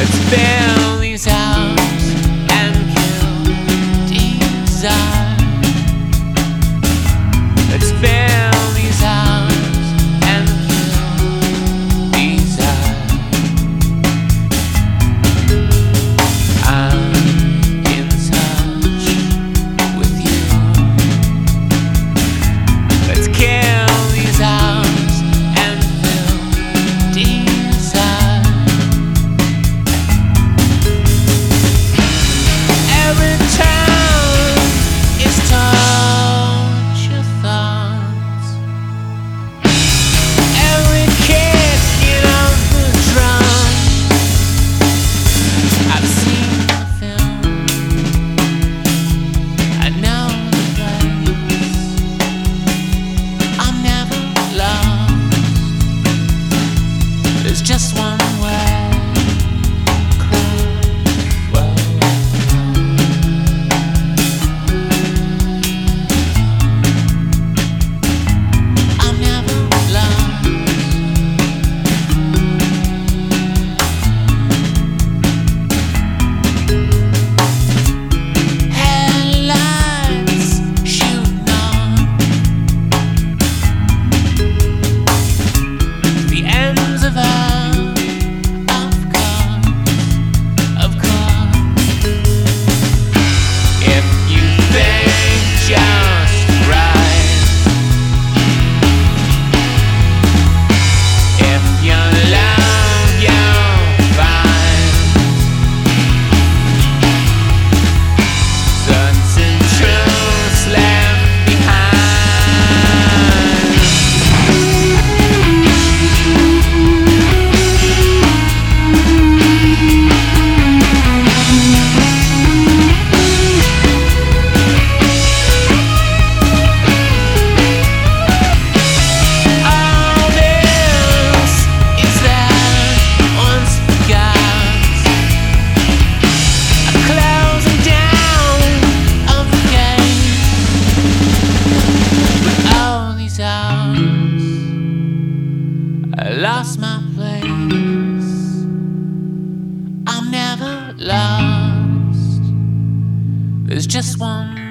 Let's build these houses and kill desire. Let's build these houses and kill desire. I'm in touch with you. Let's kill these houses and fill desire. Every town is torture thoughts. Every kicking of the drum. I've seen the film. I know the place. I'm never lost. There's just one way. I'm never lost. Headlights shooting on the ends of course. If you think just right, if you love, you'll find certain truths left behind. All this is that once forgot, a closing down of the game. With all these hours, I lost my place. I'm never lost. There's just one